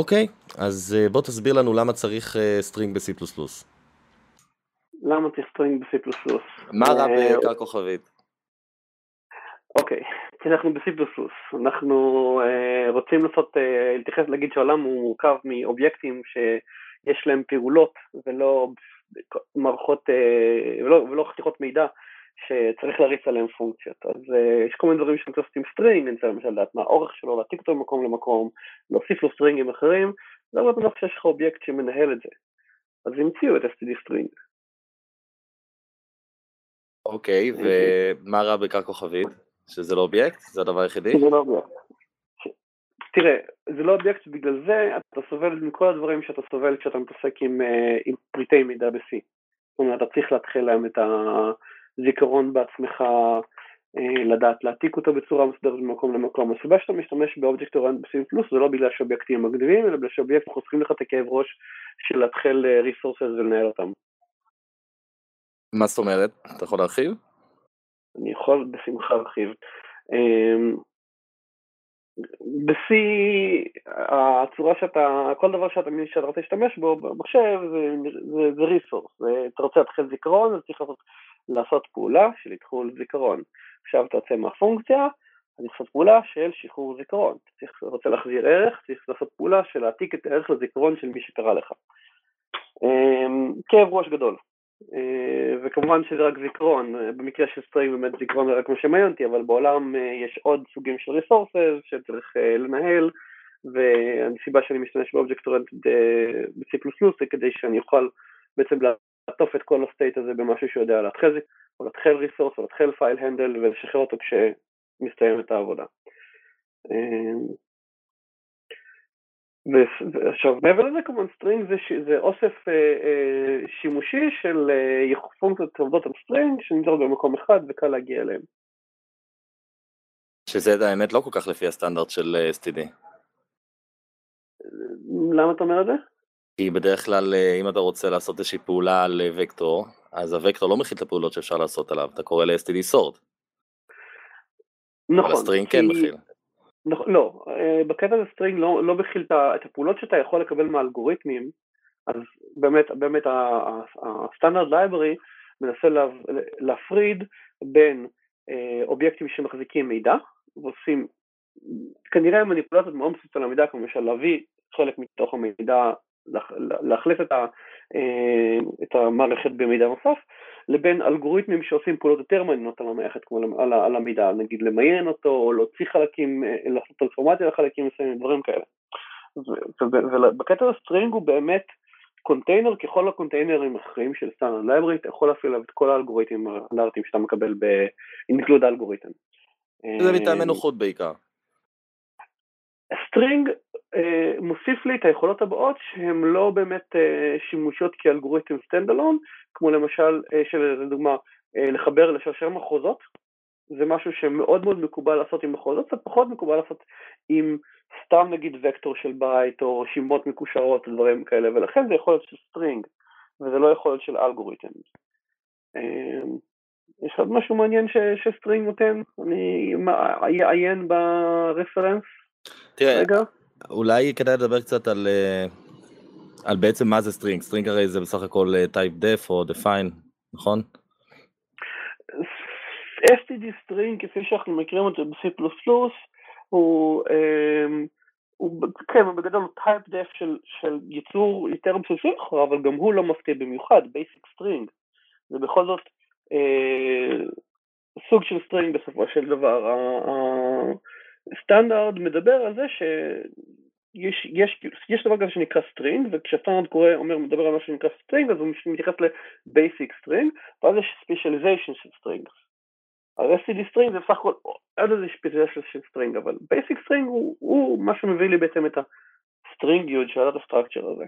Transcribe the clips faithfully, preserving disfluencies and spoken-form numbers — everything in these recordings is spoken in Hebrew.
אוקיי, אז אה, בוא תסביר לנו למה צריך אה, סטרינג ב-C++. למה צריך סטרינג ב-C++? מה רע אה, בקר כוכבית? אוקיי, כי אנחנו ב-C++. אנחנו אה, רוצים לעשות, אה, להתייחס להגיד שהעולם הוא מורכב מאובייקטים שיש להם פעולות ולא מערכות, אה, ולא, ולא חתיכות מידע שצריך להריץ עליהם פונקציות. אז אה, יש כל מיני דברים שאנחנו עושים סטרינג, אני צריך למשל לדעת מה האורך שלו, להעתיק אותו ממקום למקום, להוסיף לו סטרינגים אחרים, זה לא בטוח שיש לך אובייקט שמנהל את זה. אז המציאו את אס טי די סטרינג. אוקיי, ומה רע בקר כוכבית? שזה לא אובייקט? זה הדבר היחידי? זה לא אובייקט. תראה, זה לא אובייקט, בגלל זה אתה סובל מכל הדברים שאתה סובל כשאתה מתעסק עם, עם פריטי מידע ב-C. זאת אומרת, אתה צריך להתחיל להם את הזיכרון בעצמך, לדעת להעתיק אותו בצורה מסודרת ממקום למקום. הסיבה שאתה משתמש באובייקט אוריינטד ב-C++ זה לא בגלל שאובייקטים מגניבים, אלא בגלל שאובייקטים חוסכים לך את הכאב ראש של להתחיל ריסורסס ולנהל אותם. מה זאת אומרת? אתה יכול להרחיב? אני יכול בשמחה להרחיב. ב-C, הצורה שאתה, כל דבר שאתה, שאתה רוצה להשתמש בו במחשב זה, זה, זה ריסורס. אתה רוצה להתחיל זיכרון, אז צריך לעשות, לעשות פעולה של התחול זיכרון. עכשיו אתה יוצא מהפונקציה, אז צריך לעשות פעולה של שחרור זיכרון. אתה רוצה להחזיר ערך, צריך לעשות פעולה של להעתיק את הערך לזיכרון של מי שקרא לך. כאב ראש גדול. וכמובן שזה רק זיכרון, במקרה של סטרינג באמת זיכרון זה רק מה שמעניין אותי, אבל בעולם יש עוד סוגים של ריסורסס שצריך לנהל, והסיבה שאני משתמש באובייקט אוריינטד ב-C++ זה כדי שאני אוכל בעצם לעטוף את כל הסטייט הזה במשהו שיודע להתחיל, או להתחיל ריסורס, או להתחיל פייל הנדל ולשחרר אותו כשמסתיים העבודה. ועכשיו, מעבר לזה כמובן סטרינג זה, זה אוסף אה, אה, שימושי של אה, פונקציות עובדות על סטרינג שנמצאות במקום אחד וקל להגיע אליהם. שזה האמת לא כל כך לפי הסטנדרט של אס טי די. למה אתה אומר את זה? כי בדרך כלל אם אתה רוצה לעשות איזושהי פעולה על וקטור, אז הוקטור לא מכיל את הפעולות שאפשר לעשות עליו, אתה קורא ל-אס טי די sort. נכון. אבל הסטרינג כן מכיל. לא, בקטע הזה סטרינג לא, לא מכיל את הפעולות שאתה יכול לקבל מהאלגוריתמים, אז באמת, באמת הסטנדרט לייברי מנסה להפריד בין אובייקטים שמחזיקים מידע, ועושים כנראה מניפולציות מאוד בסיסיות על המידע, כמו למשל להביא חלק מתוך המידע, להחליף את, ה, את המערכת במידע נוסף, לבין אלגוריתמים שעושים פעולות יותר מעניינות על המערכת, כמו על, על המידע, נגיד למיין אותו, או להוציא חלקים, לעשות טרנספורמציה לחלקים מסוימים, דברים כאלה. ובקטע הסטרינג הוא באמת קונטיינר ככל הקונטיינרים האחרים של סטנדרט לייברי, אתה יכול להפעיל את כל האלגוריתמים האלרטיים שאתה מקבל ב-include אלגוריתם. זה מטעמי נוחות בעיקר. סטרינג אה, מוסיף לי את היכולות הבאות שהן לא באמת אה, שימושיות כאלגוריתם סטנדלון, כמו למשל, אה, של לדוגמה, אה, לחבר לשרשר מחוזות, זה משהו שמאוד מאוד מקובל לעשות עם מחוזות, זה פחות מקובל לעשות עם סתם נגיד וקטור של בית או רשימות מקושרות ודברים כאלה, ולכן זה יכול להיות של סטרינג, וזה לא יכול להיות של אלגוריתם. אה, יש עוד משהו מעניין ש- שסטרינג נותן? אני אעיין ברפרנס. תראה, רגע. אולי כדאי לדבר קצת על, על בעצם מה זה סטרינג. סטרינג הרי זה בסך הכל type def או define, נכון? אס טי די סטרינג, כפי שאנחנו מכירים אותו ב-C++, הוא, הוא כן, הוא בגדול הוא type def של, של ייצור יותר בסיסי, אבל גם הוא לא מפתיע במיוחד, basic string. זה בכל זאת אה, סוג של סטרינג בסופו של דבר. הסטנדרט מדבר על זה שיש יש, יש דבר כזה שנקרא סטרינג, וכשהסטנדרט קורא, אומר, מדבר על מה שנקרא סטרינג, אז הוא מתייחס ל-basic string, ואז יש specialization של סטרינג. ה-אס טי די string זה בסך הכל עוד איזה specialization של סטרינג, אבל basic string הוא, הוא מה שמביא לי בעצם את הסטרינגיות של הסטרקצ'ר הזה.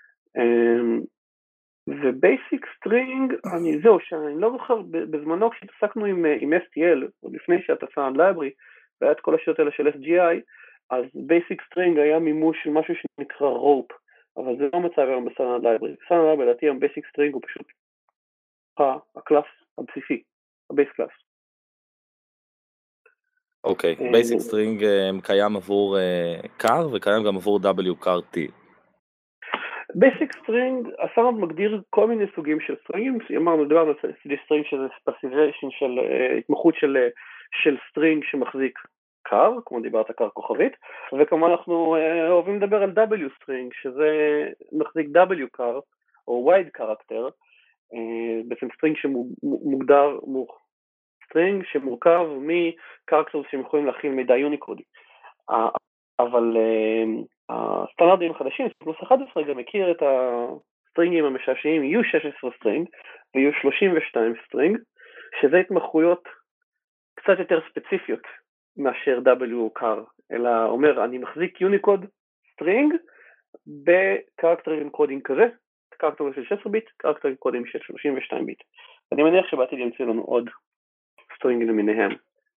ובייסיק סטרינג, אני זהו, שאני לא זוכר, בזמנו כשהתעסקנו עם, עם אס טי אל, או לפני שאתה סטנדרט לייברי, והיה את כל השיטות האלה של אס ג'י איי, אז בייסיק סטרינג היה מימוש של משהו שנקרא רופ, אבל זה לא מצב היום בסטנדרט לייברי. בסטנדרט לייברי, לדעתי היום בייסיק סטרינג הוא פשוט הקלאס הבסיסי, הבייס קלאס. אוקיי, basic string קיים עבור car וקיים גם עבור W-car-T. basic string, הסטנדרט מגדיר כל מיני סוגים של סטרינגים, אמרנו, דיברנו על סטרינג שזה specification של התמחות של, של סטרינג שמחזיק car, כמו דיברת car כוכבית, וכמובן אנחנו אוהבים לדבר על W string, שזה מחזיק W-car או wide character, בעצם סטרינג שמוגדר, סטרינג שמורכב מקרקטרס שהם יכולים להכיל מידע יוניקודי. אבל הסטנדרטים החדשים, פלוס אחת עשרה, גם מכיר את הסטרינגים המשעשעים יו שש עשרה סטרינג ו-יו שלושים ושתיים סטרינג, שזה התמחויות קצת יותר ספציפיות מאשר W-car, אלא אומר, אני מחזיק יוניקוד סטרינג בקרקטר אנקודינג כזה, קרקטר של שש עשרה ביט, קרקטר אנקודינג של שלושים ושתיים ביט. אני מניח שבעתיד ימצא לנו עוד סטרינגים למיניהם.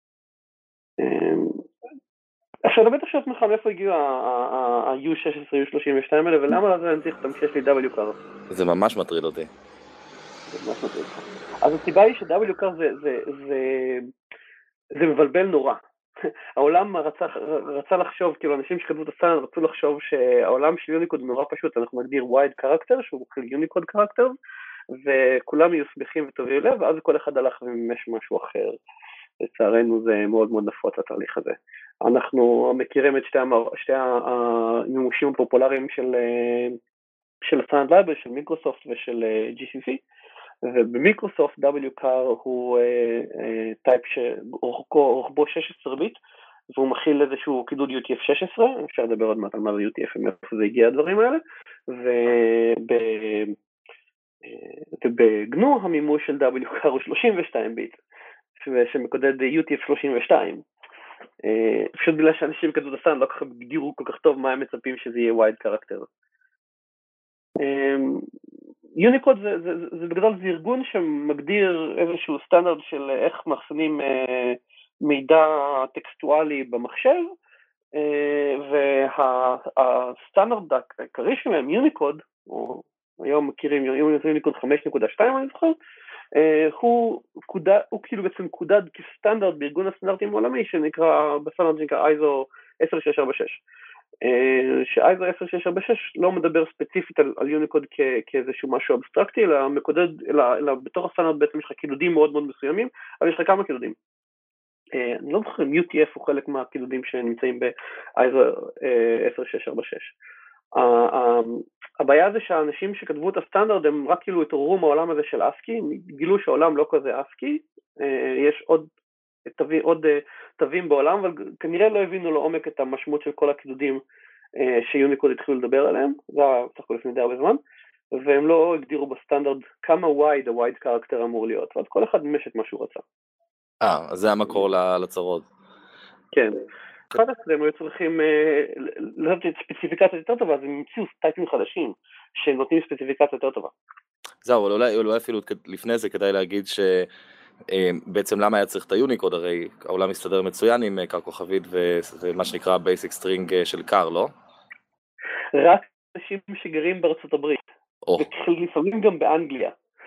עכשיו, אתה בטח שאת לך מאיפה הגיעו ה-יו שש עשרה, יו שלושים ושתיים האלה, ולמה לזה אני צריך אותם כשיש לי W-car? זה ממש מטריד אותי. זה ממש מטריד אותך. אז הסיבה היא ש-W-car זה, זה, זה, זה מבלבל נורא. העולם רצה, רצה לחשוב, כאילו אנשים שכתבו את הסטנדרט רצו לחשוב שהעולם של יוניקוד נורא פשוט, אנחנו נגדיר wide character, שהוא יוניקוד character, וכולם יהיו שמחים וטובים לב, ואז כל אחד הלך וממש משהו אחר. לצערנו זה מאוד מאוד נפוץ התהליך הזה. אנחנו מכירים את שתי, המר... שתי המימושים הפופולריים של, של הסטנדרט לייברי, של מיקרוסופט ושל ג'י סי סי, ובמיקרוסופט W-car הוא טייפ שרוחבו שש עשרה ביט, והוא מכיל איזשהו קידוד יו טי אף שש עשרה, אפשר לדבר עוד מעט על מה זה יו טי אף, מאיפה זה הגיע הדברים האלה, וב... ובגנו המימוש של W-car הוא שלושים ושתיים ביט, שמקודד יו טי אף שלושים ושתיים. פשוט בגלל שאנשים כזאת הסטנדרט לא ככה הגדירו כל כך טוב מה הם מצפים שזה יהיה wide character. יוניקוד זה, זה, זה, זה בגדול זה ארגון שמגדיר איזשהו סטנדרט של איך מאחסנים מידע טקסטואלי במחשב, והסטנדרט העיקרי שלהם, יוניקוד, או היום מכירים יוניקוד חמש נקודה שתיים אני זוכר, הוא קודד, הוא כאילו בעצם קודד כסטנדרט בארגון הסטנדרטים העולמי שנקרא, בסטנדרט שנקרא אייזו עשר שש ארבע שש, שאייזו עשר שש ארבע שש לא מדבר ספציפית על, על יוניקוד כ, כאיזשהו משהו אבסטרקטי, אלא מקודד, אלא, אלא בתור הסטנדרט בעצם יש לך קידודים מאוד מאוד מסוימים, אבל יש לך כמה קידודים. אני לא זוכר אם יו טי אף הוא חלק מהקידודים שנמצאים באייזו עשר שש ארבע שש. הבעיה זה שהאנשים שכתבו את הסטנדרט הם רק כאילו התעוררו מהעולם הזה של אסקי, גילו שהעולם לא כזה אסקי, יש עוד תווים, עוד תווים בעולם, אבל כנראה לא הבינו לעומק את המשמעות של כל הקידודים שיוניקוד התחילו לדבר עליהם, זה היה בסך הכל לפני די הרבה זמן, והם לא הגדירו בסטנדרט כמה wide ה-wide character אמור להיות, ואז כל אחד ממש את מה שהוא רצה. אה, אז זה המקור לצרות. כן. אחד עשרה הם היו צריכים לעשות ספציפיקציה יותר טובה, אז הם המציאו טייפים חדשים שנותנים ספציפיקציה יותר טובה. זהו, אבל אולי, אולי אפילו לפני זה כדאי להגיד שבעצם למה היה צריך את היוניקוד, הרי העולם מסתדר מצוין עם קר כוכבית ומה שנקרא basic string של קר, לא? רק אנשים שגרים בארצות הברית, ולפעמים גם באנגליה.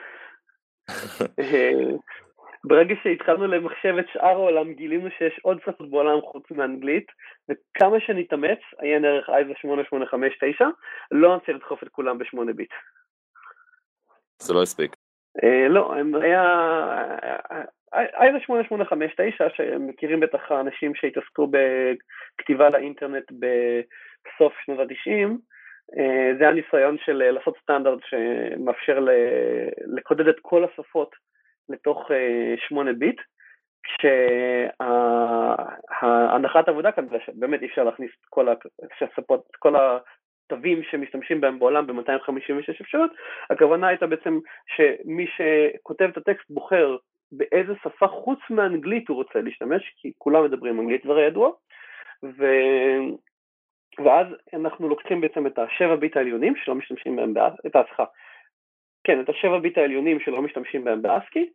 ברגע שהתחלנו למחשב את שאר העולם, גילינו שיש עוד שפות בעולם חוץ מאנגלית, וכמה שנתאמץ, היה נערך אייזו שמונה שמונה חמש תשע, לא נצא לדחוף את כולם בשמונה ביט. זה לא הספיק. לא, היה אייזו שמונה שמונה חמש תשע, שמכירים בטח האנשים שהתעסקו בכתיבה לאינטרנט בסוף שנות ה-תשעים, זה הניסיון של לעשות סטנדרט שמאפשר לקודד את כל השפות לתוך שמונה ביט, כשהנחת העבודה כאן זה שבאמת אי אפשר להכניס כל השפות, כל התווים שמשתמשים בהם בעולם ב-מאתיים חמישים ושש אפשרויות. הכוונה הייתה בעצם שמי שכותב את הטקסט בוחר באיזה שפה חוץ מאנגלית הוא רוצה להשתמש, כי כולם מדברים אנגלית, זה ידוע, ו... ואז אנחנו לוקחים בעצם את השבע ביט העליונים שלא משתמשים בהם, את ההצחה, כן, את השבע ביט העליונים שלא משתמשים בהם באסקי,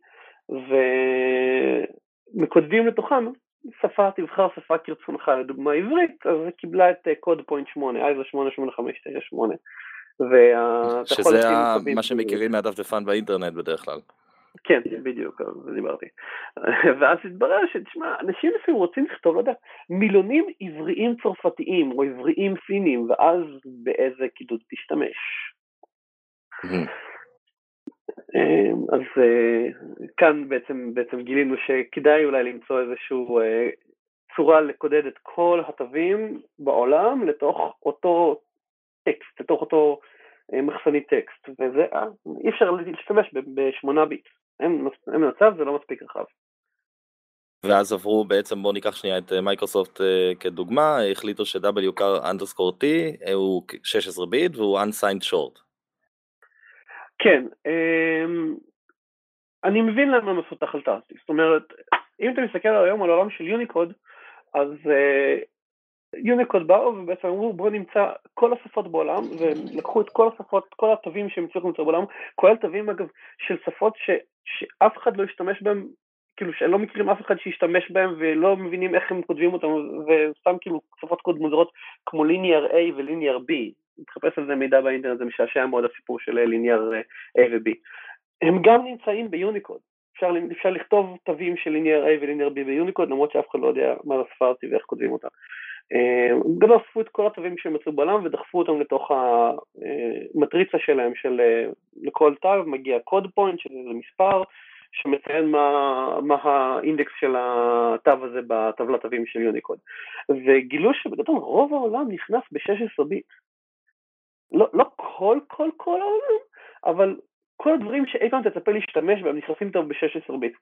ומקודדים לתוכם שפה, תבחר שפה כרצונך, לדוגמה עברית, אז היא קיבלה את קוד פוינט שמונה, אייזו שמונה שמונה חמש תשע שמונה. שזה מה שמכירים מהדפדפן באינטרנט בדרך כלל. כן, בדיוק, זה דיברתי. ואז התברר שתשמע, אנשים לפעמים רוצים לכתוב, לא יודע, מילונים עבריים צרפתיים או עבריים פינים, ואז באיזה קידוד תשתמש. אז כאן בעצם, בעצם גילינו שכדאי אולי למצוא איזשהו צורה לקודד את כל התווים בעולם לתוך אותו טקסט, לתוך אותו מחסנית טקסט, וזה, אי אפשר להשתמש בשמונה ביט. אין מצב, זה לא מספיק רחב. ואז עברו בעצם, בואו ניקח שנייה את מייקרוסופט כדוגמה, החליטו ש-דאבליו קאר underscore T הוא שש עשרה ביט והוא unsigned short. כן, אני מבין למה מפותח על טאסטי. זאת אומרת, אם אתה מסתכל היום על העולם של יוניקוד, אז יוניקוד באו ובעצם אמרו בואו נמצא כל השפות בעולם, ולקחו את כל השפות, כל התווים שהם הצליחו למצוא בעולם, כולל תווים אגב של שפות ש, שאף אחד לא ישתמש בהם, כאילו שלא מכירים אף אחד שישתמש בהם ולא מבינים איך הם כותבים אותם, וסתם כאילו שפות קוד מוזרות כמו ליניאר A וליניאר B, מתחפש על זה מידע באינטרנט, זה משעשע מאוד הסיפור של ליניאר A ו-B. הם גם נמצאים ביוניקוד, אפשר, אפשר לכתוב תווים של ליניאר A וליניאר B ביוניקוד, למרות שאף אחד לא יודע מה זה ספרתי ואיך כותבים אותם. גם אספו את כל התווים שהם מצאו בעולם ודחפו אותם לתוך המטריצה שלהם, של לכל תו מגיע קוד פוינט, שזה מספר שמציין מה, מה האינדקס של התו הזה בטבלת תווים של יוניקוד. וגילו שבגדול רוב העולם נכנס ב-שש עשרה ביט. לא, לא כל כל כל העולם, אבל כל הדברים שאי פעם תצפה להשתמש בהם נכנסים טוב ב-שש עשרה ביט.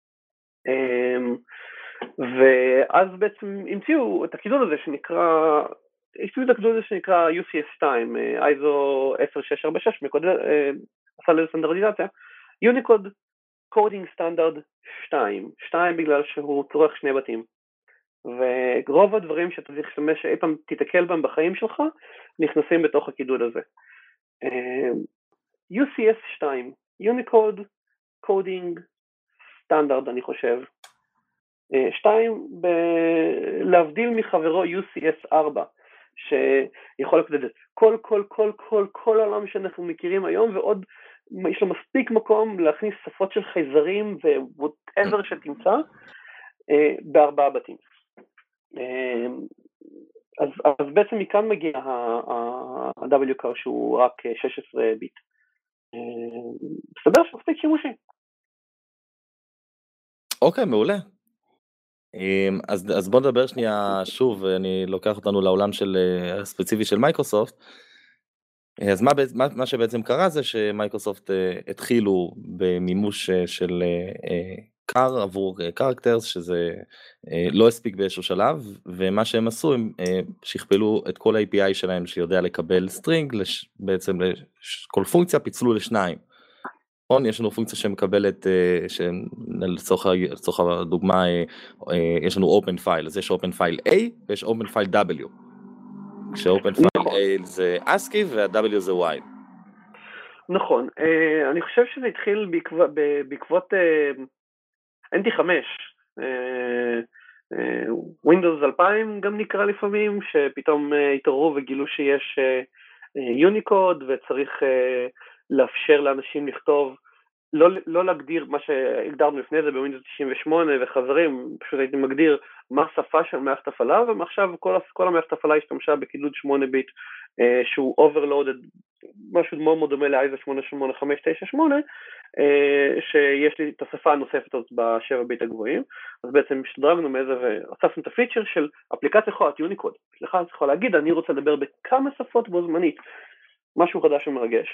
ואז בעצם המציאו את הקידוד הזה שנקרא, המציאו את הקידוד הזה שנקרא יו סי אס שתיים, אייזו עשר שש ארבע שש, עשה לזה סטנדרטיזציה, יוניקוד קודינג סטנדרט שתיים, שתיים בגלל שהוא צורך שני בתים. ורוב הדברים שאתה צריך להשתמש, שאי פעם תתקל בהם בחיים שלך, נכנסים בתוך הקידוד הזה. יו סי אס שתיים, Unicode Coding Standard, אני חושב. שתיים, ב- להבדיל מחברו יו סי אס ארבע, שיכול לקודד את כל, כל, כל, כל, כל העולם שאנחנו מכירים היום, ועוד יש לו מספיק מקום להכניס שפות של חייזרים ו-whatever שתמצא, בארבעה בתים. אז, אז בעצם מכאן מגיע ה-דאבליו קאר שהוא רק שש עשרה ביט. מסתבר שמספיק שימושי. אוקיי, מעולה. אז, אז בוא נדבר שנייה שוב, אני לוקח אותנו לעולם של, הספציפי של מייקרוסופט. אז מה, מה, מה שבעצם קרה זה שמייקרוסופט התחילו במימוש של קאר עבור קרקטרס, שזה לא הספיק באיזשהו שלב, ומה שהם עשו, הם שכפלו את כל ה-איי פי איי שלהם שיודע לקבל סטרינג, בעצם כל פונקציה פיצלו לשניים. יש לנו פונקציה שמקבלת, לצורך הדוגמה, יש לנו open file, אז יש open file A ויש open file W. כש-open file A זה ASCII וה-W זה while. נכון, אני חושב שזה התחיל בעקבות אן טי חמש, Windows אלפיים גם נקרא לפעמים, שפתאום התעוררו וגילו שיש יוניקוד וצריך לאפשר לאנשים לכתוב, לא, לא להגדיר מה שהגדרנו לפני זה בווינדוס תשעים ושמונה, וחברים, פשוט הייתי מגדיר מה השפה של מערכת הפעלה, ומעכשיו כל, כל המערכת הפעלה השתמשה בקידוד שמונה ביט, אה, שהוא overloaded, משהו מאוד מאוד דומה ל-אייזו שמונה שמונה חמש תשע שמונה, אה, שיש לי את השפה הנוספת הזאת בשבע ביט הגבוהים, אז בעצם השתדרגנו מאיזה והוספנו את הפיצ'ר של אפליקציה יכולת יוניקוד, סליחה, אני יכול להגיד, אני רוצה לדבר בכמה שפות בו זמנית, משהו חדש ומרגש.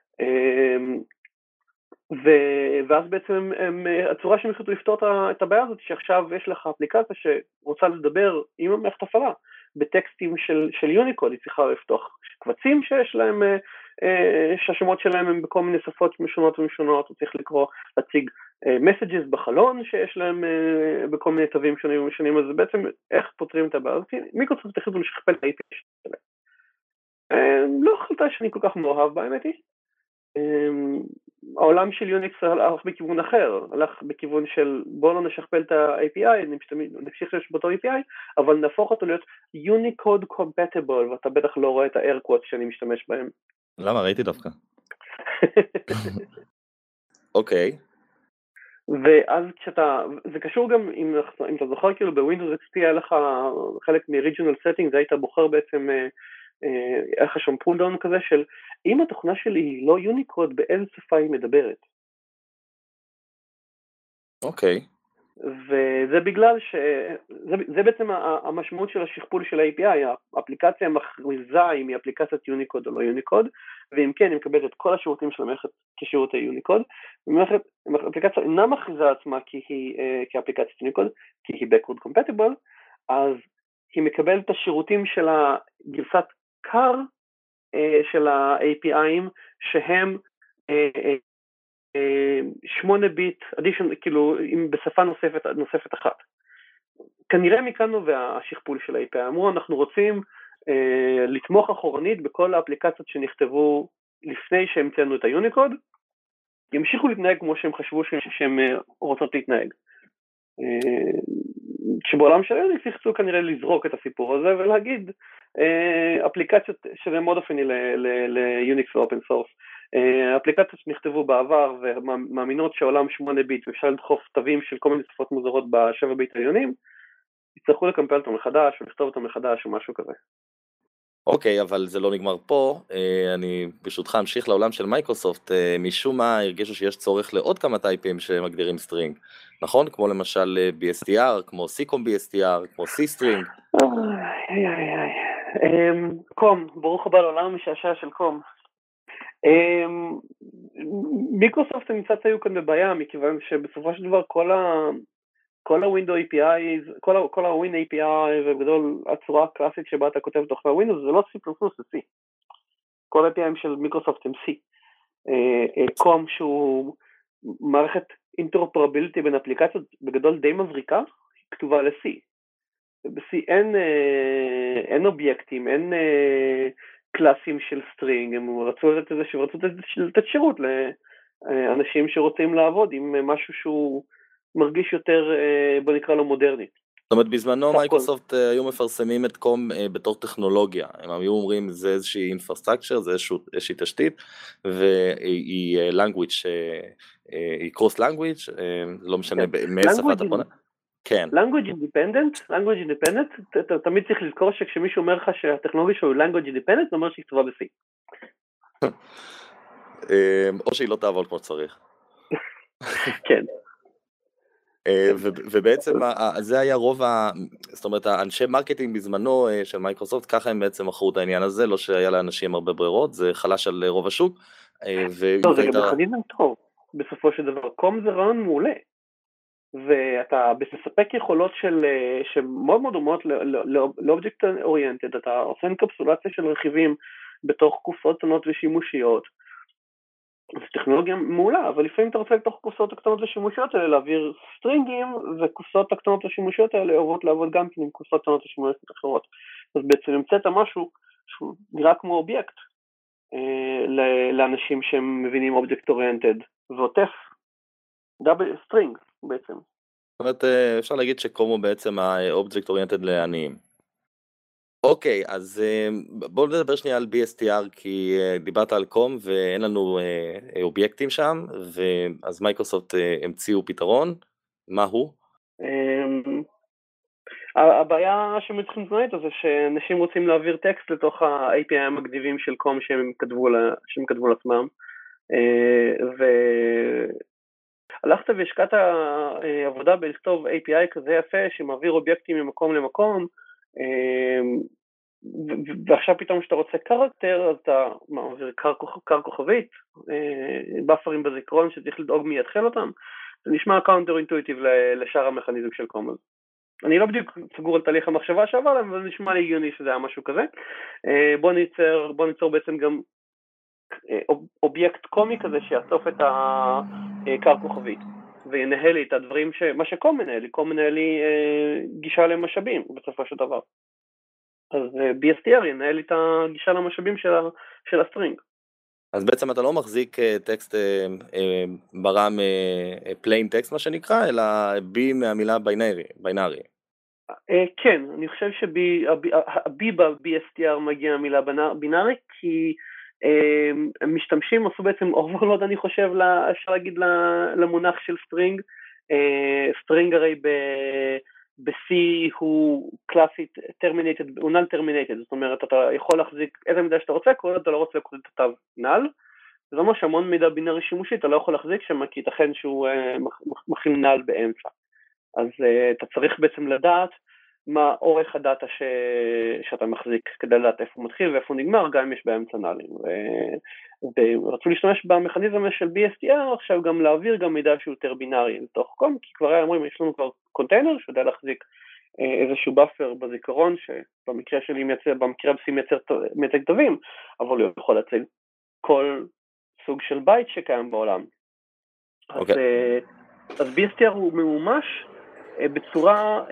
ו- ואז בעצם הם, הצורה שהם החליטו לפתור את הבעיה הזאת, שעכשיו יש לך אפליקציה שרוצה לדבר עם המערכת הפעלה בטקסטים של, של יוניקוד, היא צריכה לפתוח קבצים שיש להם, שהשמות שלהם הם בכל מיני שפות משונות ומשונות, הוא צריך לקרוא, להציג messages בחלון שיש להם בכל מיני תווים שונים ומשונים, אז בעצם איך פותרים את הבעיה הזאת? מייקרוסופט החליטו לשכפל את ה-איי פי איי שלהם. לא החלטה שאני כל כך מאוהב באמת היא. העולם של יוניקס הלך בכיוון אחר, הלך בכיוון של בוא לא נשכפל את ה-איי פי איי, נמשיך שיש באותו איי פי איי, אבל נהפוך אותו להיות Unicode Compatible, ואתה בטח לא רואה את ה-air quotes שאני משתמש בהם. למה? ראיתי דווקא. אוקיי. ואז כשאתה, זה קשור גם, אם, אם אתה זוכר, כאילו בווינדוס אקס פי היה לך חלק מ-regional settings, היית בוחר בעצם, היה לך שם pull down כזה של, אם התוכנה שלי היא לא יוניקוד, באיזה שפה היא מדברת. אוקיי. Okay. וזה בגלל ש... זה, זה בעצם המשמעות של השכפול של ה-איי פי איי, האפליקציה מכריזה אם היא אפליקציית יוניקוד או לא יוניקוד, ואם כן, היא מקבלת את כל השירותים של המערכת כשירותי יוניקוד, האפליקציה אינה מכריזה עצמה כי היא כאפליקציית יוניקוד, כי היא backward compatible, אז היא מקבלת את השירותים של הגרסת קר של ה-איי פי איי, שהם שמונה ביט, אדישן, כאילו, בשפה נוספת, נוספת אחת. כנראה מכאן נובע השכפול של ה-איי פי איי. אמרו, אנחנו רוצים אה, לתמוך אחורנית בכל האפליקציות שנכתבו לפני שהמצאנו את היוניקוד, ימשיכו להתנהג כמו שהם חשבו שהם רוצות להתנהג. אה, שבעולם של יוניקס יחצו כנראה לזרוק את הסיפור הזה ולהגיד, אה, אפליקציות שזה מאוד אופייני ליוניקס ואופן סורס, אפליקציות שנכתבו בעבר ומאמינות שעולם שמונה ביט ואפשר לדחוף תווים של כל מיני שפות מוזרות בשבע ביט העליונים, יצטרכו לקמפל אותם מחדש ולכתוב אותם מחדש או משהו כזה. אוקיי, אבל זה לא נגמר פה, אני ברשותך אמשיך לעולם של מייקרוסופט, משום מה הרגישו שיש צורך לעוד כמה טייפים שמגדירים סטרינג, נכון? כמו למשל בי אס טי אר, כמו סיקום בי אס טי אר, כמו C-String. איי איי איי, קום, ברוך הבא לעולם המשעשע של קום. מיקרוסופט הם קצת היו כאן בבעיה, מכיוון שבסופו של דבר כל ה... כל ה-Windows איי פי איי, כל ה- כל ה-Win איי פי איי, ובגדול הצורה הקלאסית שבה אתה כותב תוכנה Windows, זה לא C++, זה C. כל ה-איי פי איי של מיקרוסופט הם C. קום שהוא מערכת אינטרופרביליטי בין אפליקציות, בגדול די מבריקה, היא כתובה ל-C. ב-C אין, אין אובייקטים, אין קלאסים של סטרינג, הם רצו לתת איזה שרצו לתת שירות לאנשים שרוצים לעבוד עם משהו שהוא מרגיש יותר, בוא נקרא לו מודרני. זאת אומרת, בזמנו מייקרוסופט היו מפרסמים את קום בתור טכנולוגיה, הם היו אומרים זה איזושהי אינפרסטרקצ'ר, זה איזושהי תשתית, והיא language, היא cross language, לא משנה מאיזה שפה אתה פונה. כן. language independent, language independent, אתה תמיד צריך לזכור שכשמישהו אומר לך שהטכנולוגיה שלו היא language independent, זה אומר שהיא כתובה ב-C. או שהיא לא תעבוד כמו שצריך. כן. ובעצם זה היה רוב ה... זאת אומרת, האנשי מרקטינג בזמנו של מייקרוסופט, ככה הם בעצם מכרו את העניין הזה, לא שהיה לאנשים הרבה ברירות, זה חלש על רוב השוק. לא, זה גם חדיד טוב. בסופו של דבר, קום זה רעיון מעולה. ואתה מספק יכולות של, שמאוד מאוד דומות לאובייקט אוריינטד, אתה עושה אינקפסולציה של רכיבים בתוך קופסאות קטנות ושימושיות, זו טכנולוגיה מעולה, אבל לפעמים אתה רוצה לתוך קופסאות הקטנות ושימושיות האלה להעביר סטרינגים, וקופסאות הקטנות ושימושיות האלה עוברות לעבוד גם כן עם קופסאות קטנות ושימושיות אחרות. אז בעצם המצאת משהו שהוא נראה כמו אובייקט, לאנשים שהם מבינים אובייקט אוריינטד, ועוטף דאבל סטרינג בעצם. זאת אומרת, אפשר להגיד שקום הוא בעצם האובייקט אוריינטד לעניים. אוקיי, אז בואו נדבר שנייה על בי אס טי אר, כי דיברת על קום ואין לנו אובייקטים שם, אז מייקרוסופט המציאו פתרון, מה הוא? הבעיה שהם צריכים להתמודד איתה זה שאנשים רוצים להעביר טקסט לתוך ה-איי פי איי המגניבים של קום שהם כתבו לעצמם, והלכת והשקעת עבודה בלכתוב איי פי איי כזה יפה שמעביר אובייקטים ממקום למקום, ועכשיו פתאום שאתה רוצה קרקטר, אז אתה מעביר קר כוכבית, באפרים בזיכרון שצריך לדאוג מי יתחיל אותם, זה נשמע קאונטר אינטואיטיב לשאר המכניזם של קום. אני לא בדיוק סגור על תהליך המחשבה שעבר להם, אבל נשמע לי הגיוני שזה היה משהו כזה. בוא ניצור, בוא ניצור בעצם גם אובייקט קומי כזה שיאסוף את הקר כוכבית, וינהל לי את הדברים, מה שקום מנהל לי, קום מנהל לי גישה למשאבים בסופו של דבר. אז בי אס טי אר ינהל לי את הגישה למשאבים של הסטרינג. אז בעצם אתה לא מחזיק טקסט ברם פליין טקסט מה שנקרא, אלא בי מהמילה ביינרי, ביינרי. כן, אני חושב שבי ב-בי אס טי אר מגיע מהמילה בינארי, כי הם משתמשים, עשו בעצם אוברלוד אני חושב, אפשר להגיד למונח של סטרינג, סטרינג הרי ב-C הוא קלאסית terminated, הוא non-terminated, זאת אומרת, אתה יכול להחזיק איזה מידע שאתה רוצה, כל עוד אתה לא רוצה לקרוא את התו נל, זה אומר שהמון מידע בינארי שימושי, אתה לא יכול להחזיק שם, כי ייתכן שהוא מכיל נל באמצע. אז אתה צריך בעצם לדעת מה אורך הדאטה ש... שאתה מחזיק, כדי לדעת איפה הוא מתחיל ואיפה הוא נגמר, גם אם יש באמצע נלים. ו... ורצו להשתמש במכניזם של בי אס טי אר, עכשיו גם להעביר גם מידע שהוא יותר בינארי לתוך קום, כי כבר היה אומרים, יש לנו כבר קונטיינר שיודע להחזיק איזשהו באפר בזיכרון, שבמקרה שלי מייצר, במקרה הבסיסי מייצר מייצג תווים, אבל הוא יכול לייצג כל סוג של בייט שקיים בעולם. Okay. אז, אז בי אס טי אר הוא ממומש בצורה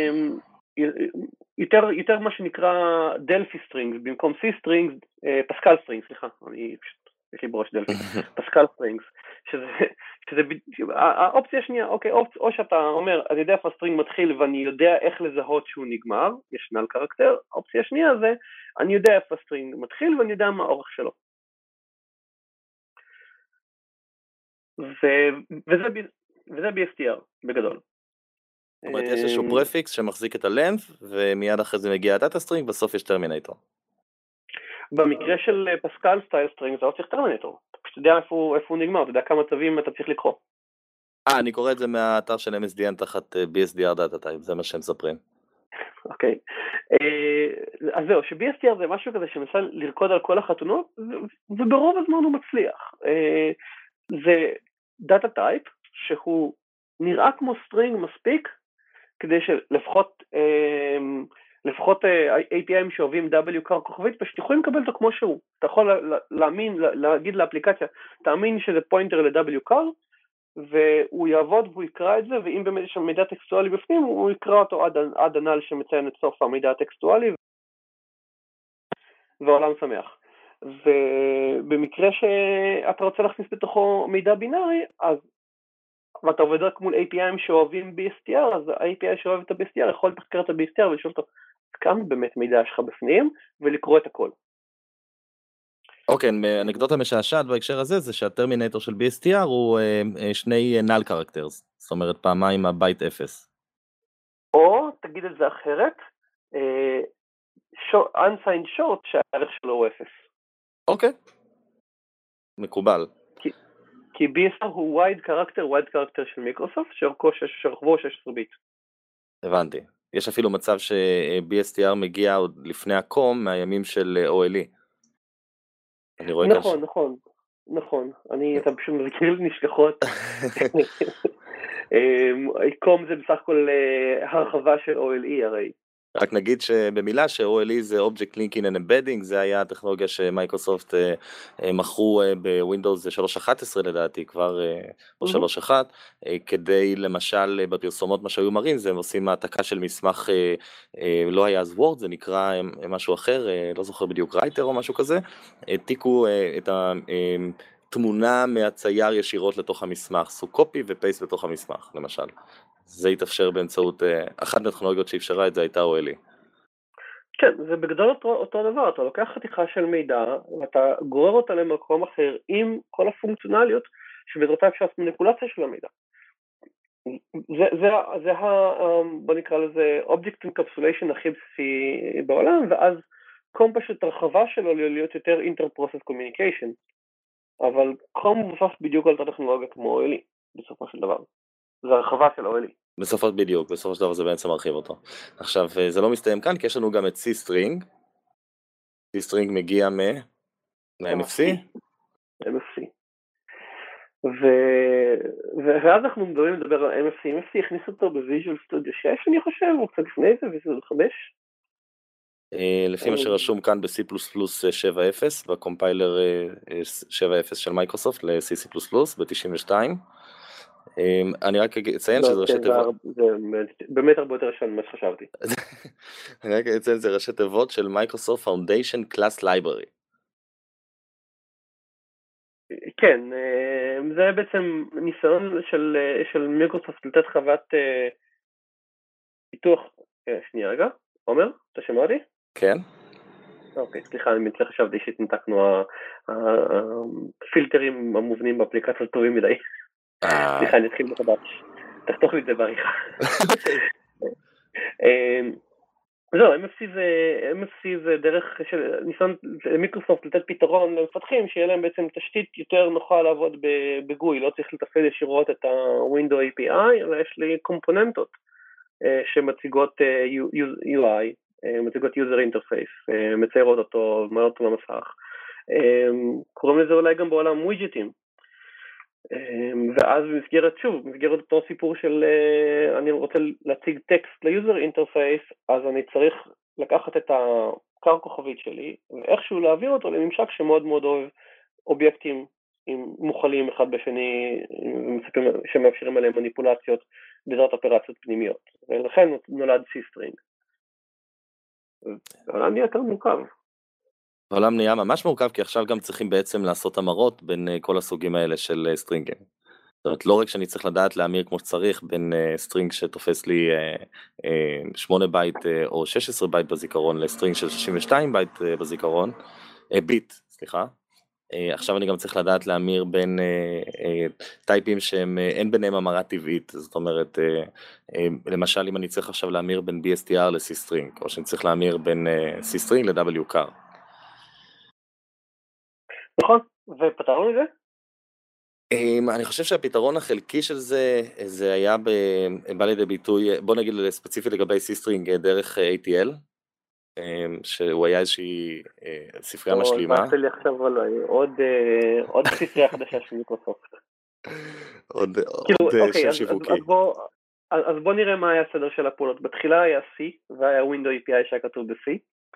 יותר, יותר מה שנקרא דלפי סטרינגס, במקום C סטרינגס, פסקל סטרינגס, סליחה, אני פשוט, יש לי בראש דלפי, פסקל סטרינגס, שזה, שזה, האופציה השנייה, אוקיי, או שאתה אומר, אני יודע איפה הסטרינג מתחיל ואני יודע איך לזהות שהוא נגמר, יש נל קרקטר, האופציה השנייה זה, אני יודע איפה הסטרינג מתחיל ואני יודע מה האורך שלו. וזה, וזה בי אס טי אר בגדול. זאת אומרת, יש איזשהו פרפיקס שמחזיק את הלנף, ומיד אחרי זה מגיע הדאטה סטרינג, בסוף יש טרמינטור. במקרה של פסקל סטייל סטרינג, זה לא צריך טרמינטור. אתה פשוט יודע איפה הוא נגמר, אתה יודע כמה תווים אתה צריך לקרוא. אה, אני קורא את זה מהאתר של אם אס די אן תחת בי אס די אר Data Type, זה מה שהם מספרים. אוקיי. אז זהו, ש-בי אס טי אר זה משהו כזה שמנסה לרקוד על כל החתונות, וברוב הזמן הוא מצליח. זה דאטה טייפ שהוא נראה כמו סטרינג מספיק, כדי שלפחות לפחות איי פי איי שאוהבים W קר כוכבית, פשוט יכולים לקבל אותו כמו שהוא. אתה יכול להאמין, להגיד לאפליקציה, תאמין שזה פוינטר ל-W קר, והוא יעבוד והוא יקרא את זה, ואם באמת יש שם מידע טקסטואלי בפנים, הוא יקרא אותו עד, עד הנל שמציין את סוף המידע הטקסטואלי, והעולם שמח. ובמקרה שאתה רוצה להכניס בתוכו מידע בינארי, אז ואתה עובד רק מול איי פי איי שאוהבים בי אס טי אר, אז ה-איי פי איי שאוהב את ה-בי אס טי אר יכול לתחקר את ה-בי אס טי אר ולשאול אותו, כמה באמת מידע שלך בפנים, ולקרוא את הכל. אוקיי, אנקדוטה משעשעת בהקשר הזה, זה שהטרמינטור של בי אס טי אר הוא שני null characters, זאת אומרת פעמיים הבייט אפס. או, תגיד את זה אחרת, unsigned short שהערך שלו הוא אפס. אוקיי, מקובל. כי בי אס טי אר הוא wide character, wide character של מיקרוסופט, שרחבו שש עשרה ביט. הבנתי. יש אפילו מצב ש-בי אס טי אר מגיע עוד לפני הקום מהימים של או אל אי. נכון, נכון, נכון. אני, אתה פשוט מזכיר לי נשכחות. קום זה בסך הכל הרחבה של או אל אי הרי. רק נגיד שבמילה ש-או אל אי זה Object Linking and Embedding, זה היה הטכנולוגיה שמייקרוסופט מכרו בווינדוס שלוש נקודה אחת עשרה לדעתי, כבר או שלוש נקודה אחת, כדי למשל בפרסומות מה שהיו מראים, זה הם עושים העתקה של מסמך, לא היה אז וורד, זה נקרא משהו אחר, לא זוכר בדיוק רייטר או משהו כזה, העתיקו את התמונה מהצייר ישירות לתוך המסמך, עשו קופי ופייסט בתוך המסמך למשל. זה יתאפשר באמצעות, אחת מהטכנולוגיות שאפשרה את זה הייתה או אל אי. כן, זה בגדול אותו, אותו דבר, אתה לוקח חתיכה של מידע, ואתה גורר אותה למקום אחר עם כל הפונקציונליות, שבעזרתה אפשר לעשות מניפולציה של המידע. זה, זה, זה ה, בוא נקרא לזה, Object Encapsulation הכי בסיסי בעולם, ואז קום פשוט הרחבה שלו להיות יותר Inter-Process Communication, אבל קום מבוסס בדיוק על אותה טכנולוגיה כמו או אל אי, בסופו של דבר. זה הרחבה של או אל אי. בסופו בדיוק, בסופו של דבר זה בעצם מרחיב אותו. עכשיו, זה לא מסתיים כאן, כי יש לנו גם את C string. C string מגיע מה-אם אף סי. אם אף סי. ואז אנחנו מדברים לדבר על אם אף סי. אם אף סי הכניס אותו בוויז'ואל סטודיו שש, אני חושב, או קצת לפני זה, ויז'ואל חמש. לפי מה שרשום כאן ב-C++ שבע אפס, בקומפיילר שבע אפס של מייקרוסופט ל-C++ ב-תשעים ושתיים. אני רק אציין שזה ראשי תיבות. זה באמת הרבה יותר ראשון ממה שחשבתי. אני רק אציין שזה ראשי תיבות של מייקרוסופט פאונדיישן קלאס לייברי. כן, זה בעצם ניסיון של מייקרוסופט לתת חוות פיתוח, שנייה רגע, עומר, אתה שמע אותי? כן. אוקיי, סליחה, אני מצליח חשבתי שהתנתקנו הפילטרים המובנים באפליקציה טובים מדי. סליחה, אני אתחיל מחדש. תחתוך לי את זה בעריכה. זהו, אם אף סי זה, אם אף סי זה דרך של ניסיון מיקרוסופט לתת פתרון למפתחים, שיהיה להם בעצם תשתית יותר נוחה לעבוד בגוי, לא צריך לתפעל ישירות את ה-Windows איי פי איי, אלא יש לי קומפוננטות שמציגות יו איי, מציגות User Interface, מציירות אותו, מעלות אותו למסך. קוראים לזה אולי גם בעולם ווידג'טים. ואז במסגרת, שוב, במסגרת אותו סיפור של אני רוצה להציג טקסט ל-User Interface, אז אני צריך לקחת את הקר כוכבית שלי, ואיכשהו להעביר אותו לממשק שמאוד מאוד אוהב אובייקטים מוכלים אחד בשני, שמאפשרים עליהם מניפולציות בעזרת אופרציות פנימיות. ולכן נולד C-String. העולם נהיה יותר מורכב. העולם נהיה ממש מורכב, כי עכשיו גם צריכים בעצם לעשות המרות בין כל הסוגים האלה של סטרינגים. זאת אומרת, לא רק שאני צריך לדעת להמיר כמו שצריך בין סטרינג שתופס לי שמונה בייט או שש עשרה בייט בזיכרון לסטרינג של שישים ושתיים בייט בזיכרון, ביט, סליחה. עכשיו אני גם צריך לדעת להמיר בין טייפים שהם אין ביניהם המרה טבעית, זאת אומרת, למשל אם אני צריך עכשיו להמיר בין בי אס טי אר ל-C string, או שאני צריך להמיר בין C string ל-W car. נכון, ופתרנו את זה? אני חושב שהפתרון החלקי של זה, זה היה בא לידי ביטוי, בוא נגיד ספציפית לגבי C string דרך איי טי אל, שהוא היה איזושהי ספרייה משלימה. או, לי עכשיו עליי, עוד ספרייה חדשה של מיקרוסופט. עוד אוקיי, שם שיווקי. אז בוא נראה מה היה הסדר של הפעולות. בתחילה היה C, והיה Windows איי פי איי שהיה כתוב ב-C,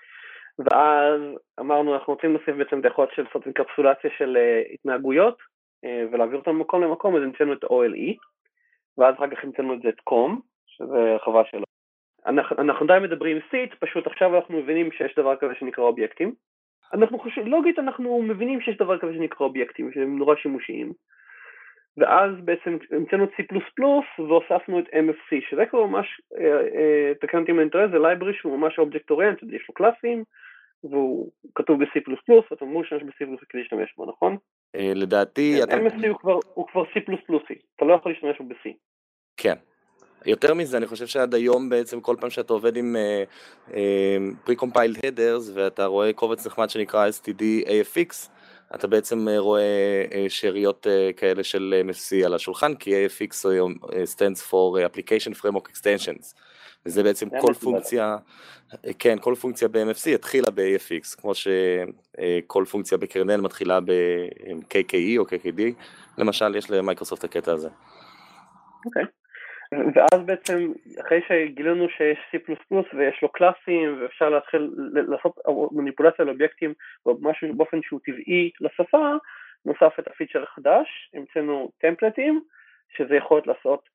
ואז אמרנו, אנחנו רוצים להוסיף בעצם את היכולת של לעשות אינקפסולציה של התנהגויות, ולהעביר אותם ממקום למקום, אז המצאנו את או אל אי, ואז אחר כך המצאנו את זה את קום, שזה חווה שלו. אנחנו, אנחנו די מדברים C, פשוט עכשיו אנחנו מבינים שיש דבר כזה שנקרא אובייקטים. אנחנו חושבים, לוגית אנחנו מבינים שיש דבר כזה שנקרא אובייקטים, שהם נורא שימושיים. ואז בעצם המצאנו C++ והוספנו את אם אף סי, שזה כבר ממש, תקן אותי אם אני טועה, זה library שהוא ממש object oriented, יש לו קלאסים, והוא כתוב ב-C++, ואתה אמור להשתמש ב-C++ כדי להשתמש בו, נכון? לדעתי... אם אף סי הוא כבר C++, אתה לא יכול להשתמש בו ב-C. כן. יותר מזה, אני חושב שעד היום בעצם כל פעם שאתה עובד עם pre-compiled headers ואתה רואה קובץ נחמד שנקרא אס טי די איי אף אקס, אתה בעצם רואה שאריות כאלה של אם אף סי על השולחן, כי איי אף אקס stands for Application Framework Extensions. וזה בעצם כל פונקציה, כן, כל פונקציה ב-אם אף סי התחילה ב-איי אף אקס, כמו שכל פונקציה בקרנל מתחילה ב-קיי קיי אי או קיי קיי די, למשל יש למייקרוסופט הקטע הזה. אוקיי. ואז בעצם, אחרי שגילינו שיש C++ ויש לו קלאסים, ואפשר להתחיל לעשות מניפולציה לאובייקטים משהו באופן שהוא טבעי לשפה, נוסף את הפיצ'ר החדש, המצאנו טמפלטים, שזה יכול לעשות